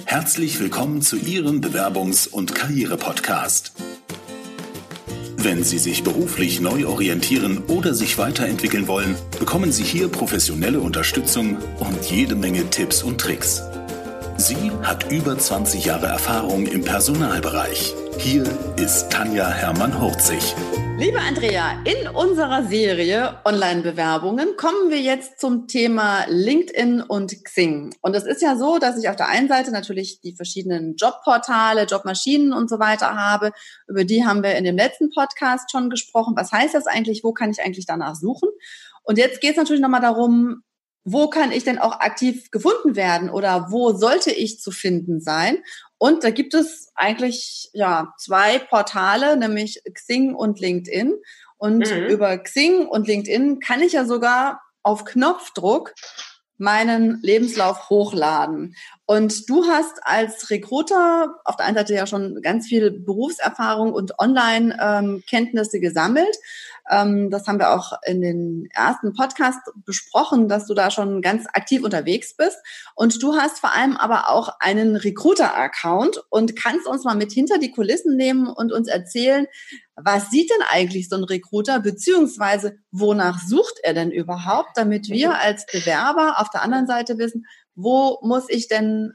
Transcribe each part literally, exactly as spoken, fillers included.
Herzlich willkommen zu Ihrem Bewerbungs- und Karriere-Podcast. Wenn Sie sich beruflich neu orientieren oder sich weiterentwickeln wollen, bekommen Sie hier professionelle Unterstützung und jede Menge Tipps und Tricks. Sie hat über zwanzig Jahre Erfahrung im Personalbereich. Hier ist Tanja Hermann-Hurzig. Liebe Andrea, in unserer Serie Online-Bewerbungen kommen wir jetzt zum Thema LinkedIn und Xing. Und es ist ja so, dass ich auf der einen Seite natürlich die verschiedenen Jobportale, Jobmaschinen und so weiter habe. Über die haben wir in dem letzten Podcast schon gesprochen. Was heißt das eigentlich? Wo kann ich eigentlich danach suchen? Und jetzt geht es natürlich nochmal darum, wo kann ich denn auch aktiv gefunden werden oder wo sollte ich zu finden sein? Und da gibt es eigentlich ja zwei Portale, nämlich Xing und LinkedIn. Und mhm. über Xing und LinkedIn kann ich ja sogar auf Knopfdruck meinen Lebenslauf hochladen. Und du hast als Recruiter auf der einen Seite ja schon ganz viel Berufserfahrung und Online-Kenntnisse gesammelt. Ähm, das haben wir auch in den ersten Podcast besprochen, dass du da schon ganz aktiv unterwegs bist. Und du hast vor allem aber auch einen Recruiter-Account und kannst uns mal mit hinter die Kulissen nehmen und uns erzählen, was sieht denn eigentlich so ein Recruiter, beziehungsweise wonach sucht er denn überhaupt, damit wir als Bewerber auf der anderen Seite wissen, wo muss ich denn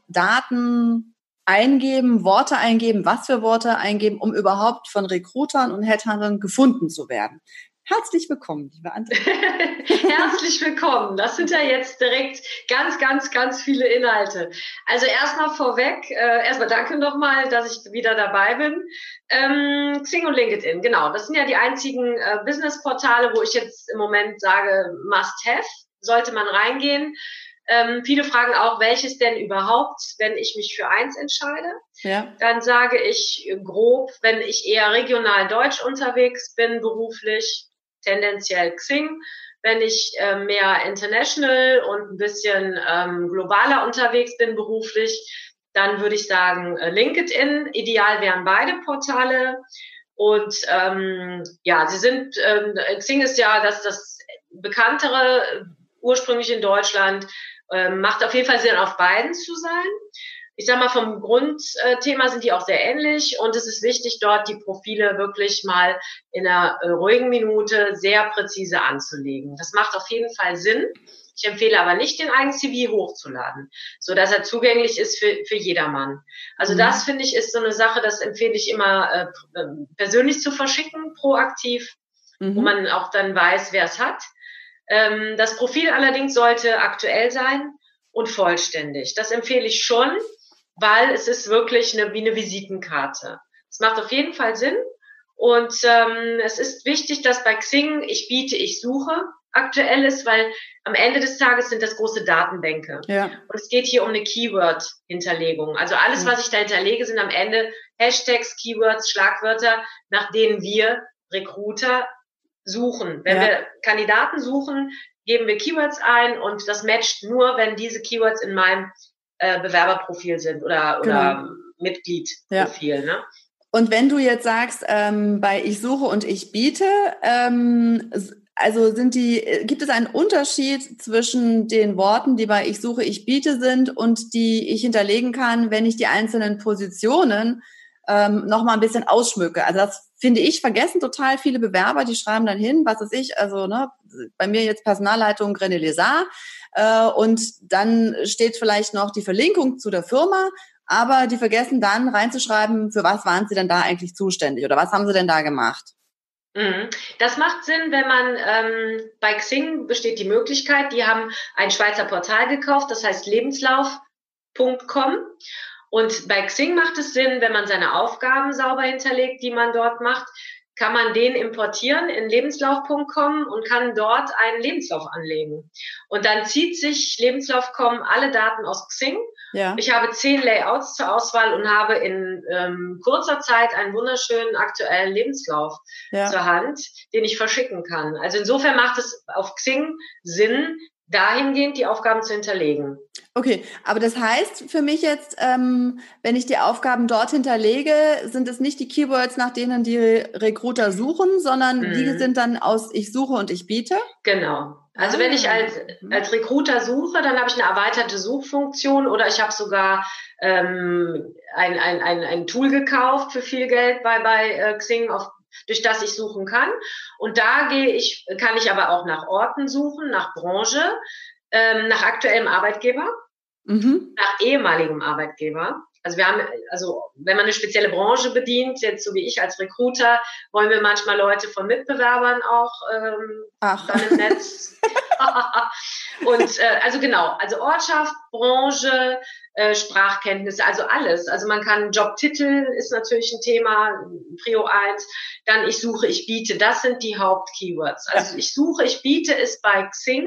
Daten eingeben, Worte eingeben, was für Worte eingeben, um überhaupt von Recruitern und Headhuntern gefunden zu werden. Herzlich willkommen, liebe Andrea. Herzlich willkommen. Das sind ja jetzt direkt ganz, ganz, ganz viele Inhalte. Also erstmal vorweg, äh, erstmal danke nochmal, dass ich wieder dabei bin. Ähm, Xing und LinkedIn, genau. Das sind ja die einzigen äh, Business-Portale, wo ich jetzt im Moment sage, must have, sollte man reingehen. Ähm, viele fragen auch, welches denn überhaupt, wenn ich mich für eins entscheide. Ja. Dann sage ich grob, wenn ich eher regional deutsch unterwegs bin, beruflich, tendenziell Xing. Wenn ich äh, mehr international und ein bisschen ähm, globaler unterwegs bin, beruflich, dann würde ich sagen äh, LinkedIn. Ideal wären beide Portale. Und ähm, ja, sie sind, äh, Xing ist ja das, das bekanntere, ursprünglich in Deutschland, äh, macht auf jeden Fall Sinn, auf beiden zu sein. Ich sag mal, vom Grundthema sind die auch sehr ähnlich und es ist wichtig, dort die Profile wirklich mal in einer äh, ruhigen Minute sehr präzise anzulegen. Das macht auf jeden Fall Sinn. Ich empfehle aber nicht, den eigenen C V hochzuladen, so dass er zugänglich ist für, für jedermann. Also mhm. das, finde ich, ist so eine Sache, das empfehle ich immer äh, persönlich zu verschicken, proaktiv, mhm. wo man auch dann weiß, wer es hat. Ähm, das Profil allerdings sollte aktuell sein und vollständig. Das empfehle ich schon, weil es ist wirklich eine, wie eine Visitenkarte. Es macht auf jeden Fall Sinn und ähm, es ist wichtig, dass bei Xing ich biete, ich suche aktuell ist, weil am Ende des Tages sind das große Datenbänke. Ja. Und es geht hier um eine Keyword-Hinterlegung. Also alles, ja. was ich da hinterlege, sind am Ende Hashtags, Keywords, Schlagwörter, nach denen wir Recruiter suchen. Wenn ja. wir Kandidaten suchen, geben wir Keywords ein und das matcht nur, wenn diese Keywords in meinem äh, Bewerberprofil sind oder, genau. oder Mitgliedprofil. Ja. Ne? Und wenn du jetzt sagst, ähm, bei ich suche und ich biete, ähm, also sind die, gibt es einen Unterschied zwischen den Worten, die bei ich suche, ich biete sind und die ich hinterlegen kann, wenn ich die einzelnen Positionen ähm, noch mal ein bisschen ausschmücke? Also das finde ich, vergessen total viele Bewerber, die schreiben dann hin, was weiß ich, also ne, bei mir jetzt Personalleitung René Lézard äh, und dann steht vielleicht noch die Verlinkung zu der Firma, aber die vergessen dann reinzuschreiben, für was waren sie denn da eigentlich zuständig oder was haben sie denn da gemacht? Das macht Sinn, wenn man, ähm, bei Xing besteht die Möglichkeit, die haben ein Schweizer Portal gekauft, das heißt lebenslauf punkt com. Und bei Xing macht es Sinn, wenn man seine Aufgaben sauber hinterlegt, die man dort macht, kann man den importieren in lebenslauf punkt com und kann dort einen Lebenslauf anlegen. Und dann zieht sich lebenslauf punkt com alle Daten aus Xing. Ja. Ich habe zehn Layouts zur Auswahl und habe in ähm, kurzer Zeit einen wunderschönen aktuellen Lebenslauf ja. zur Hand, den ich verschicken kann. Also insofern macht es auf Xing Sinn, dahingehend die Aufgaben zu hinterlegen. Okay, aber das heißt für mich jetzt, ähm, wenn ich die Aufgaben dort hinterlege, sind es nicht die Keywords, nach denen die Recruiter suchen, sondern mhm. die sind dann aus ich suche und ich biete? Genau. Also ah. wenn ich als, als Recruiter suche, dann habe ich eine erweiterte Suchfunktion oder ich habe sogar ähm, ein, ein, ein, ein Tool gekauft für viel Geld bei, bei äh, Xing, auf durch das ich suchen kann. Und da gehe ich, kann ich aber auch nach Orten suchen, nach Branche, ähm, nach aktuellem Arbeitgeber, mhm. nach ehemaligem Arbeitgeber. Also wir haben, also wenn man eine spezielle Branche bedient, jetzt so wie ich als Recruiter, wollen wir manchmal Leute von Mitbewerbern auch ähm, dann im Netz. Und äh, also genau, also Ortschaft, Branche, äh, Sprachkenntnisse, also alles. Also man kann Jobtitel ist natürlich ein Thema, Prio eins. Dann ich suche, ich biete, das sind die Hauptkeywords. Also ich suche, ich biete ist bei Xing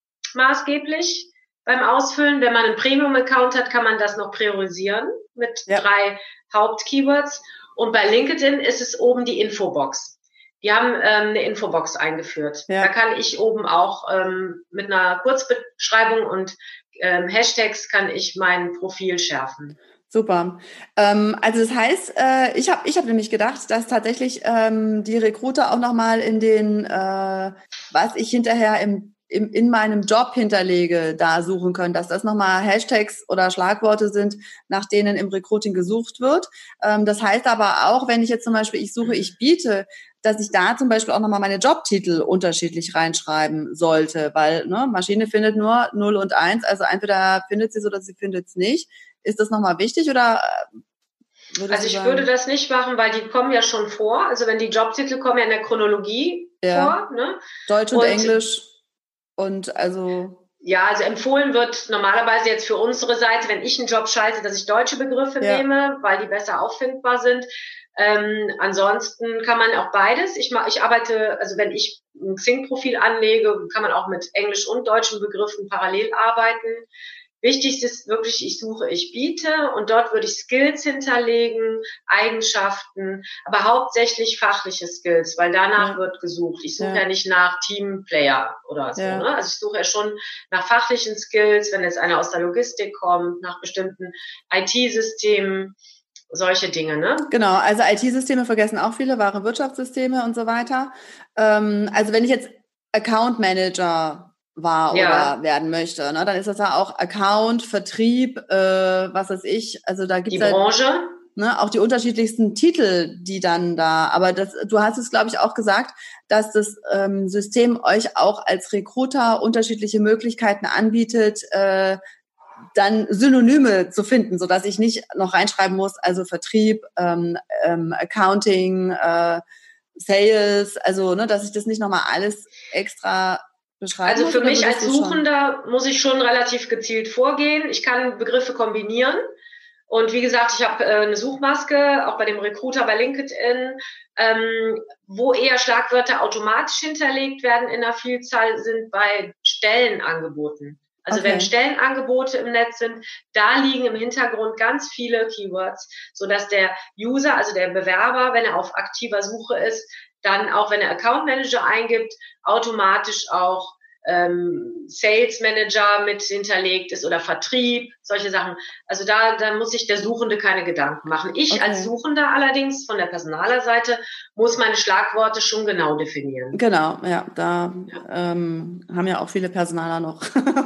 maßgeblich beim Ausfüllen. Wenn man einen Premium-Account hat, kann man das noch priorisieren mit ja. drei Hauptkeywords. Und bei LinkedIn ist es oben die Infobox. Die haben ähm, eine Infobox eingeführt. Ja. Da kann ich oben auch ähm, mit einer Kurzbeschreibung und ähm, Hashtags kann ich mein Profil schärfen. Super. Ähm, also das heißt, äh, ich habe ich hab nämlich gedacht, dass tatsächlich ähm, die Recruiter auch nochmal in den, äh, was ich hinterher im Im, in meinem Job hinterlege, da suchen können, dass das nochmal Hashtags oder Schlagworte sind, nach denen im Recruiting gesucht wird. Ähm, das heißt aber auch, wenn ich jetzt zum Beispiel, ich suche, ich biete, dass ich da zum Beispiel auch nochmal meine Jobtitel unterschiedlich reinschreiben sollte, weil ne, Maschine findet nur null und eins, also entweder findet sie es oder sie findet es nicht. Ist das nochmal wichtig oder? Also ich sagen? würde das nicht machen, weil die kommen ja schon vor. Also wenn die Jobtitel kommen ja in der Chronologie ja. vor. Ne? Deutsch und, und Englisch. Und also ja, also empfohlen wird normalerweise jetzt für unsere Seite, wenn ich einen Job schalte, dass ich deutsche Begriffe ja. nehme, weil die besser auffindbar sind. Ähm, ansonsten kann man auch beides. Ich, ich arbeite, also wenn ich ein Xing-Profil anlege, kann man auch mit englisch und deutschen Begriffen parallel arbeiten. Wichtig ist wirklich, ich suche, ich biete und dort würde ich Skills hinterlegen, Eigenschaften, aber hauptsächlich fachliche Skills, weil danach ja. wird gesucht. Ich suche ja. ja nicht nach Teamplayer oder so. Ja. Ne? Also ich suche ja schon nach fachlichen Skills, wenn jetzt einer aus der Logistik kommt, nach bestimmten I T-Systemen, solche Dinge. Ne? Genau, also I T-Systeme vergessen auch viele, Warenwirtschaftssysteme und so weiter. Ähm, also wenn ich jetzt Account Manager war ja. oder werden möchte, ne? Dann ist das ja auch Account, Vertrieb, äh, was weiß ich, also da gibt's die Branche, halt, ne, auch die unterschiedlichsten Titel, die dann da, aber das, du hast es, glaube ich, auch gesagt, dass das ähm, System euch auch als Recruiter unterschiedliche Möglichkeiten anbietet, äh, dann Synonyme zu finden, so dass ich nicht noch reinschreiben muss, also Vertrieb, ähm, ähm, Accounting, äh, Sales, also ne, dass ich das nicht nochmal alles extra beschreiben Also für mich als Suchender muss ich schon relativ gezielt vorgehen. Ich kann Begriffe kombinieren. Und wie gesagt, ich habe äh, eine Suchmaske, auch bei dem Recruiter bei LinkedIn, ähm, wo eher Schlagwörter automatisch hinterlegt werden in der Vielzahl, sind bei Stellenangeboten. Also okay. wenn Stellenangebote im Netz sind, da liegen im Hintergrund ganz viele Keywords, sodass der User, also der Bewerber, wenn er auf aktiver Suche ist, dann auch, wenn er Account Manager eingibt, automatisch auch ähm, Sales Manager mit hinterlegt ist oder Vertrieb, solche Sachen. Also da, da muss sich der Suchende keine Gedanken machen. Ich okay. als Suchender allerdings von der Personalerseite muss meine Schlagworte schon genau definieren. Genau, ja, da ja. Ähm, haben ja auch viele Personaler noch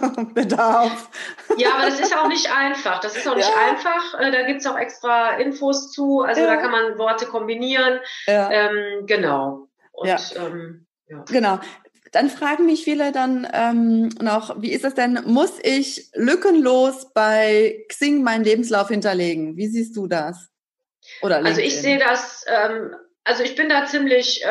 Bedarf. Ja, aber das ist auch nicht einfach. Das ist auch nicht ja. einfach. Da gibt's auch extra Infos zu. Also ja. da kann man Worte kombinieren. Ja. Ähm, genau. Und, ja. Ähm, ja. Genau. Dann fragen mich viele dann ähm, noch, wie ist das denn, muss ich lückenlos bei Xing meinen Lebenslauf hinterlegen? Wie siehst du das? Oder LinkedIn? Also ich sehe das, ähm, also ich bin da ziemlich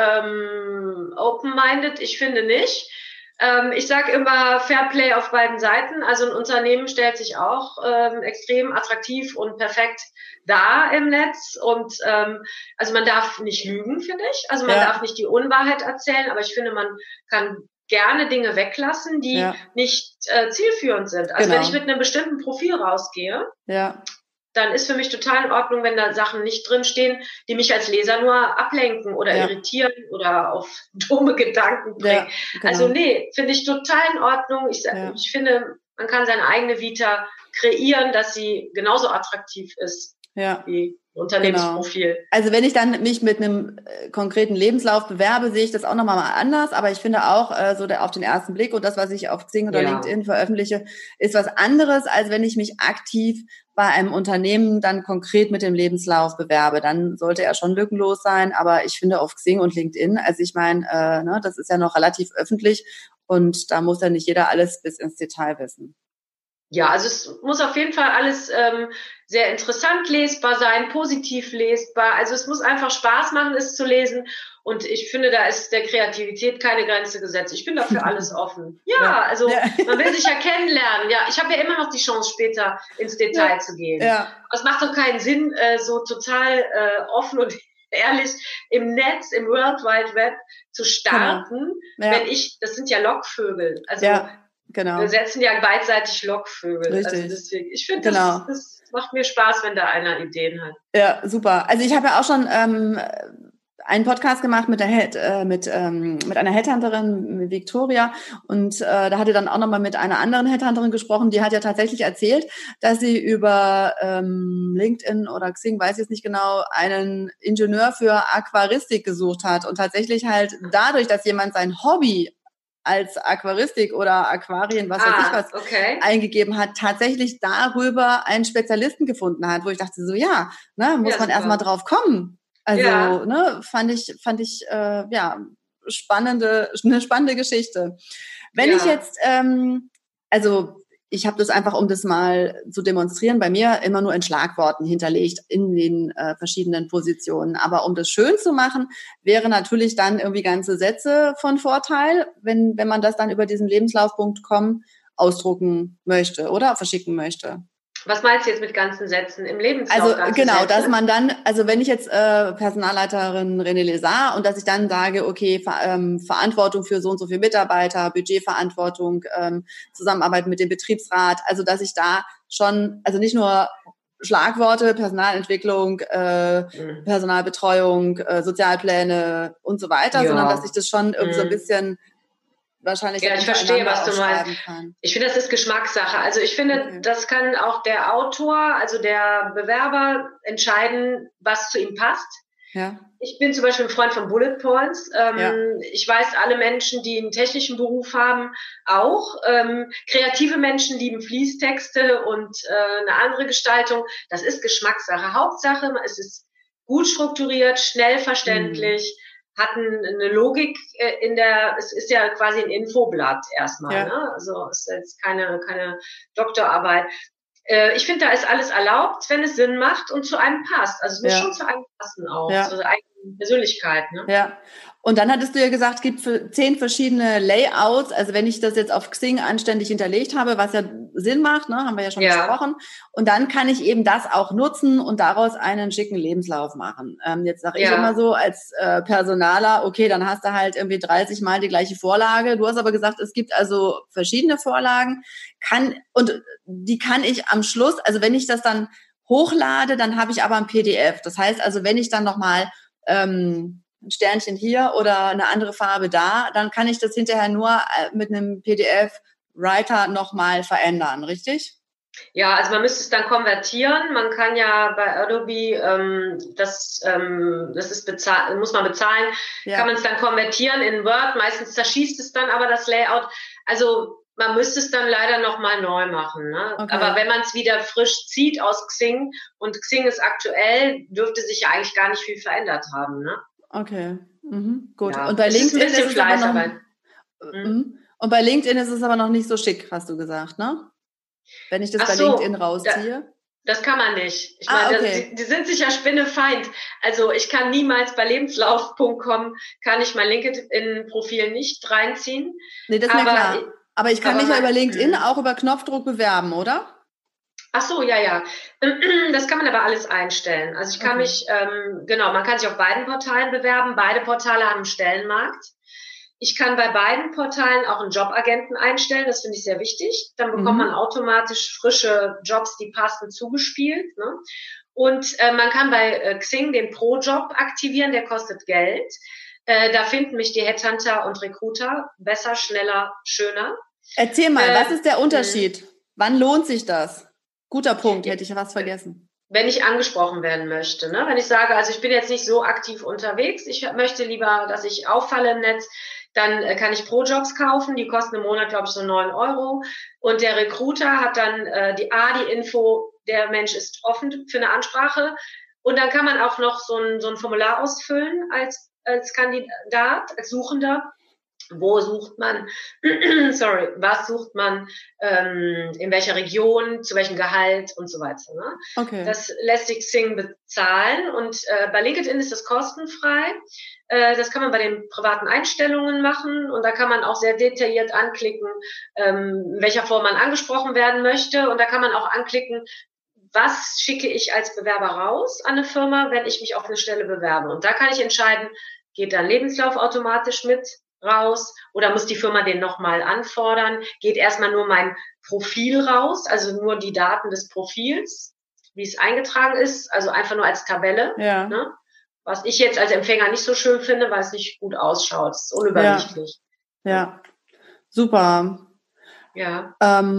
ähm, open-minded, ich finde nicht. Ähm, ich sage immer Fairplay auf beiden Seiten. Also ein Unternehmen stellt sich auch ähm, extrem attraktiv und perfekt dar im Netz. Und ähm, also man darf nicht lügen, finde ich. Also man ja. darf nicht die Unwahrheit erzählen, aber ich finde, man kann gerne Dinge weglassen, die ja. nicht äh, zielführend sind. Also genau. wenn ich mit einem bestimmten Profil rausgehe, ja. dann ist für mich total in Ordnung, wenn da Sachen nicht drinstehen, die mich als Leser nur ablenken oder ja. irritieren oder auf dumme Gedanken bringen. Ja, genau. Also nee, finde ich total in Ordnung. Ich, ja. ich finde, man kann seine eigene Vita kreieren, dass sie genauso attraktiv ist ja. wie Unternehmensprofil. Genau. Also wenn ich dann mich mit einem äh, konkreten Lebenslauf bewerbe, sehe ich das auch nochmal mal anders. Aber ich finde auch, äh, so der, auf den ersten Blick und das, was ich auf Xing oder ja. LinkedIn veröffentliche, ist was anderes, als wenn ich mich aktiv bei einem Unternehmen dann konkret mit dem Lebenslauf bewerbe. Dann sollte er schon lückenlos sein. Aber ich finde auf Xing und LinkedIn, also ich meine, äh, ne, das ist ja noch relativ öffentlich und da muss ja nicht jeder alles bis ins Detail wissen. Ja, also es muss auf jeden Fall alles ähm, sehr interessant lesbar sein, positiv lesbar. Also es muss einfach Spaß machen, es zu lesen. Und ich finde, da ist der Kreativität keine Grenze gesetzt. Ich bin dafür alles offen. Ja, ja. also ja. man will sich ja kennenlernen. Ja, ich habe ja immer noch die Chance, später ins Detail ja. zu gehen. Ja. Aber es macht doch keinen Sinn, äh, so total äh, offen und ehrlich im Netz, im World Wide Web zu starten, genau. ja. wenn ich, das sind ja Lockvögel. Also ja. Genau. Wir setzen ja beidseitig Lockvögel. Richtig. Also deswegen, ich finde, genau. das, das macht mir Spaß, wenn da einer Ideen hat. Ja, super. Also ich habe ja auch schon ähm, einen Podcast gemacht mit, der Head, äh, mit, ähm, mit einer Headhunterin, mit Victoria. Und äh, da hatte dann auch nochmal mit einer anderen Headhunterin gesprochen, die hat ja tatsächlich erzählt, dass sie über ähm, LinkedIn oder Xing, weiß ich jetzt nicht genau, einen Ingenieur für Aquaristik gesucht hat. Und tatsächlich halt dadurch, dass jemand sein Hobby als Aquaristik oder Aquarien, was weiß ah, ich was, okay. eingegeben hat, tatsächlich darüber einen Spezialisten gefunden hat, wo ich dachte so, ja, ne, muss ja, man erstmal drauf kommen. Also, ja. ne, fand ich, fand ich, äh, ja, spannende, eine spannende Geschichte. Wenn ja. ich jetzt, ähm, also, ich habe das einfach, um das mal zu demonstrieren, bei mir immer nur in Schlagworten hinterlegt in den äh, verschiedenen Positionen. Aber um das schön zu machen, wäre natürlich dann irgendwie ganze Sätze von Vorteil, wenn wenn man das dann über diesen Lebenslauf Punkt com ausdrucken möchte oder verschicken möchte. Was meinst du jetzt mit ganzen Sätzen im Lebenslauf? Also genau, Sätze? Dass man dann, also wenn ich jetzt äh, Personalleiterin René Lézard und dass ich dann sage, okay, Ver, ähm, Verantwortung für so und so viele Mitarbeiter, Budgetverantwortung, ähm, Zusammenarbeit mit dem Betriebsrat, also dass ich da schon, also nicht nur Schlagworte, Personalentwicklung, äh, mhm. Personalbetreuung, äh, Sozialpläne und so weiter, ja. sondern dass ich das schon irgendwie mhm. so ein bisschen wahrscheinlich ja, ich verstehe, was du meinst. Kann. Ich finde, das ist Geschmackssache. Also ich finde, okay. das kann auch der Autor, also der Bewerber entscheiden, was zu ihm passt. Ja. Ich bin zum Beispiel ein Freund von Bullet Points. Ähm, ja. Ich weiß, alle Menschen, die einen technischen Beruf haben, auch. Ähm, kreative Menschen lieben Fließtexte und äh, eine andere Gestaltung. Das ist Geschmackssache. Hauptsache, es ist gut strukturiert, schnell verständlich. Mhm. Hatten eine Logik in der, es ist ja quasi ein Infoblatt erstmal, ja. ne? Also es ist jetzt keine, keine Doktorarbeit. Ich finde, da ist alles erlaubt, wenn es Sinn macht und zu einem passt. Also es muss ja. schon zu einem passen auch, ja. zu der eigenen Persönlichkeit. Ne? Ja. Und dann hattest du ja gesagt, es gibt für zehn verschiedene Layouts. Also wenn ich das jetzt auf Xing anständig hinterlegt habe, was ja Sinn macht, ne, haben wir ja schon ja. besprochen. Und dann kann ich eben das auch nutzen und daraus einen schicken Lebenslauf machen. Ähm, jetzt sage ja. ich immer so als äh, Personaler, okay, dann hast du halt irgendwie dreißig Mal die gleiche Vorlage. Du hast aber gesagt, es gibt also verschiedene Vorlagen. Kann und die kann ich am Schluss, also wenn ich das dann hochlade, dann habe ich aber ein P D F. Das heißt also, wenn ich dann nochmal ähm, ein Sternchen hier oder eine andere Farbe da, dann kann ich das hinterher nur mit einem P D F-Writer nochmal verändern, richtig? Ja, also man müsste es dann konvertieren. Man kann ja bei Adobe, ähm, das, ähm, das ist bezahlt, muss man bezahlen, ja. kann man es dann konvertieren in Word. Meistens zerschießt es dann aber das Layout. Also man müsste es dann leider nochmal neu machen. Ne? Okay. Aber wenn man es wieder frisch zieht aus Xing und Xing ist aktuell, dürfte sich ja eigentlich gar nicht viel verändert haben. Ne? Okay, mhm. gut. Ja. Und bei LinkedIn ist, ist es aber noch, mhm. und bei LinkedIn ist es aber noch nicht so schick, hast du gesagt, ne? Wenn ich das Ach bei so, LinkedIn rausziehe. Da, das kann man nicht. Ich ah, meine, okay. die, die sind sich ja spinnefeind. Also ich kann niemals bei lebenslauf Punkt com kann ich mein LinkedIn-Profil nicht reinziehen. Nee, das ist mir klar. Ich, aber ich kann aber mich ja über LinkedIn mh. auch über Knopfdruck bewerben, oder? Ach so, ja, ja. Das kann man aber alles einstellen. Also ich kann okay. mich, ähm, genau, man kann sich auf beiden Portalen bewerben. Beide Portale haben einen Stellenmarkt. Ich kann bei beiden Portalen auch einen Jobagenten einstellen, das finde ich sehr wichtig. Dann bekommt Mhm. man automatisch frische Jobs, die passen, zugespielt. Ne? Und äh, man kann bei äh, Xing den Pro-Job aktivieren, der kostet Geld. Äh, da finden mich die Headhunter und Recruiter besser, schneller, schöner. Erzähl mal, äh, was ist der Unterschied? Wann lohnt sich das? Guter Punkt, hätte ich ja was vergessen. Wenn ich angesprochen werden möchte, ne? Wenn ich sage, also ich bin jetzt nicht so aktiv unterwegs, ich möchte lieber, dass ich auffalle im Netz, dann äh, kann ich Pro-Jobs kaufen, die kosten im Monat, glaube ich, so neun Euro. Und der Recruiter hat dann äh, die A, die Info, der Mensch ist offen für eine Ansprache. Und dann kann man auch noch so ein, so ein Formular ausfüllen als, als Kandidat, als Suchender. Wo sucht man, sorry, was sucht man, ähm, in welcher Region, zu welchem Gehalt und so weiter. Ne? Okay. Das lässt sich Xing bezahlen und äh, bei LinkedIn ist das kostenfrei. Äh, das kann man bei den privaten Einstellungen machen und da kann man auch sehr detailliert anklicken, ähm, in welcher Form man angesprochen werden möchte und da kann man auch anklicken, was schicke ich als Bewerber raus an eine Firma, wenn ich mich auf eine Stelle bewerbe. Und da kann ich entscheiden, geht da ein Lebenslauf automatisch mit raus oder muss die Firma den nochmal anfordern? Geht erstmal nur mein Profil raus, also nur die Daten des Profils, wie es eingetragen ist, also einfach nur als Tabelle. Ja. Ne? Was ich jetzt als Empfänger nicht so schön finde, weil es nicht gut ausschaut. Es ist unübersichtlich. Ja, ja. Super. Ja.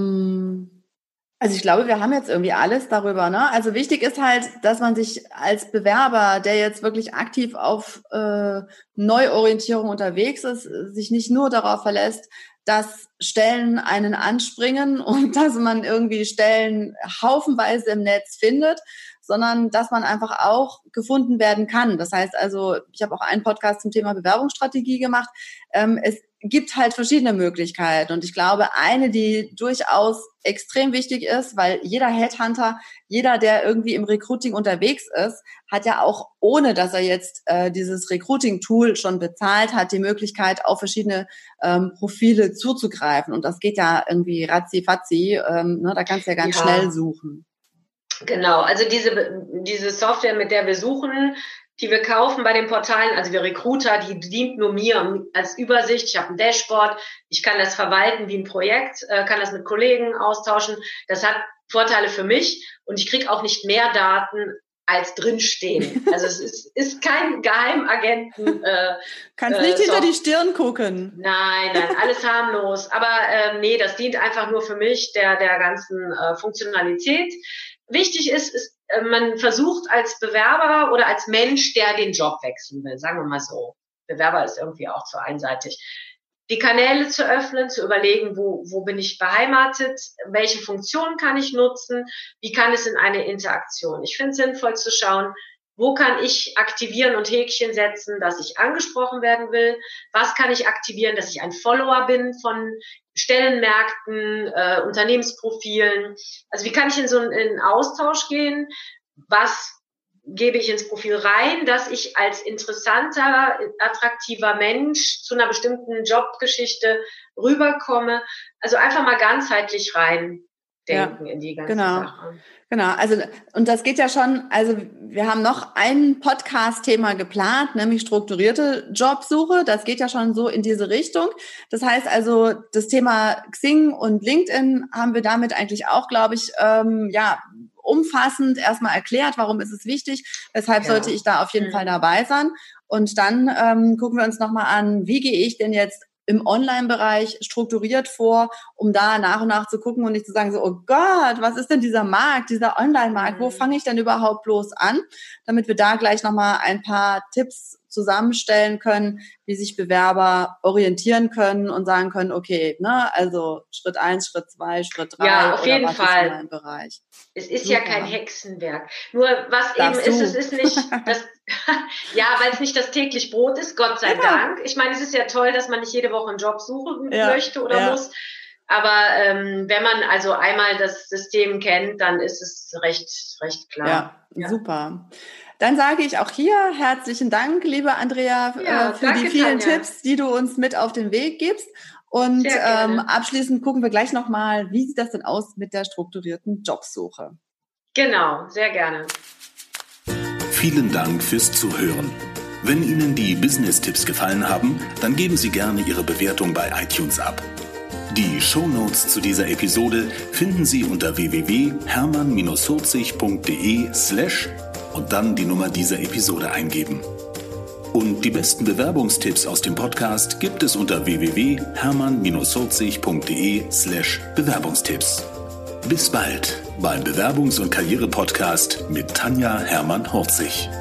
Ähm, also ich glaube, wir haben jetzt irgendwie alles darüber, ne? Also wichtig ist halt, dass man sich als Bewerber, der jetzt wirklich aktiv auf äh, Neuorientierung unterwegs ist, sich nicht nur darauf verlässt, dass Stellen einen anspringen und dass man irgendwie Stellen haufenweise im Netz findet, sondern dass man einfach auch gefunden werden kann. Das heißt also, ich habe auch einen Podcast zum Thema Bewerbungsstrategie gemacht. Ähm, es gibt halt verschiedene Möglichkeiten und ich glaube, eine, die durchaus extrem wichtig ist, weil jeder Headhunter, jeder, der irgendwie im Recruiting unterwegs ist, hat ja auch, ohne dass er jetzt äh, dieses Recruiting-Tool schon bezahlt hat, die Möglichkeit, auf verschiedene ähm, Profile zuzugreifen und das geht ja irgendwie ratzi-fatzi, ähm, ne, da kannst du ja ganz Ja. schnell suchen. Genau, also diese, diese Software, mit der wir suchen, die wir kaufen bei den Portalen, also wir Recruiter, die dient nur mir als Übersicht. Ich habe ein Dashboard, ich kann das verwalten wie ein Projekt, kann das mit Kollegen austauschen. Das hat Vorteile für mich und ich kriege auch nicht mehr Daten als drinstehen. Also es ist, ist kein Geheimagenten. Äh, Kannst nicht äh, hinter die Stirn gucken. Nein, nein, alles harmlos. Aber ähm, nee, das dient einfach nur für mich der, der ganzen äh, Funktionalität. Wichtig ist, ist, man versucht als Bewerber oder als Mensch, der den Job wechseln will, sagen wir mal so. Bewerber ist irgendwie auch zu einseitig. Die Kanäle zu öffnen, zu überlegen, wo, wo bin ich beheimatet, welche Funktionen kann ich nutzen, wie kann es in eine Interaktion. Ich finde es sinnvoll zu schauen, wo kann ich aktivieren und Häkchen setzen, dass ich angesprochen werden will? Was kann ich aktivieren, dass ich ein Follower bin von Stellenmärkten, äh, Unternehmensprofilen? Also wie kann ich in so einen, in einen Austausch gehen? Was gebe ich ins Profil rein, dass ich als interessanter, attraktiver Mensch zu einer bestimmten Jobgeschichte rüberkomme? Also einfach mal ganzheitlich rein denken ja, in die ganze genau. Sache. Genau, also und das geht ja schon, also wir haben noch ein Podcast-Thema geplant, nämlich strukturierte Jobsuche. Das geht ja schon so in diese Richtung. Das heißt also, das Thema Xing und LinkedIn haben wir damit eigentlich auch, glaube ich, ähm, ja, umfassend erstmal erklärt, warum ist es wichtig, weshalb ja. sollte ich da auf jeden mhm. Fall dabei sein. Und dann ähm, gucken wir uns nochmal an, wie gehe ich denn jetzt im Online-Bereich strukturiert vor, um da nach und nach zu gucken und nicht zu sagen so, oh Gott, was ist denn dieser Markt, dieser Online-Markt, wo fange ich denn überhaupt bloß an? Damit wir da gleich nochmal ein paar Tipps zusammenstellen können, wie sich Bewerber orientieren können und sagen können, okay, ne, also Schritt eins, Schritt zwei, Schritt drei. Ja, auf oder jeden was Fall. Ist in meinem Bereich. Es ist Super. Ja kein Hexenwerk. Nur was Darfst eben du? ist, es ist nicht das, ja, weil es nicht das täglich Brot ist, Gott sei ja. Dank. Ich meine, es ist ja toll, dass man nicht jede Woche einen Job suchen ja. möchte oder ja. muss. Aber ähm, wenn man also einmal das System kennt, dann ist es recht, recht klar. Ja, ja. Super. Dann sage ich auch hier herzlichen Dank, liebe Andrea, ja, äh, für danke, die vielen Tanja. Tipps, die du uns mit auf den Weg gibst. Und ähm, abschließend gucken wir gleich nochmal, wie sieht das denn aus mit der strukturierten Jobsuche? Genau, sehr gerne. Vielen Dank fürs Zuhören. Wenn Ihnen die Business-Tipps gefallen haben, dann geben Sie gerne Ihre Bewertung bei iTunes ab. Die Shownotes zu dieser Episode finden Sie unter w w w punkt hermann vierzig punkt de slash und dann die Nummer dieser Episode eingeben. Und die besten Bewerbungstipps aus dem Podcast gibt es unter w w w punkt hermann vierzig punkt de slash Bewerbungstipps. Bis bald beim Bewerbungs- und Karriere-Podcast mit Tanja Hermann-Hurzig.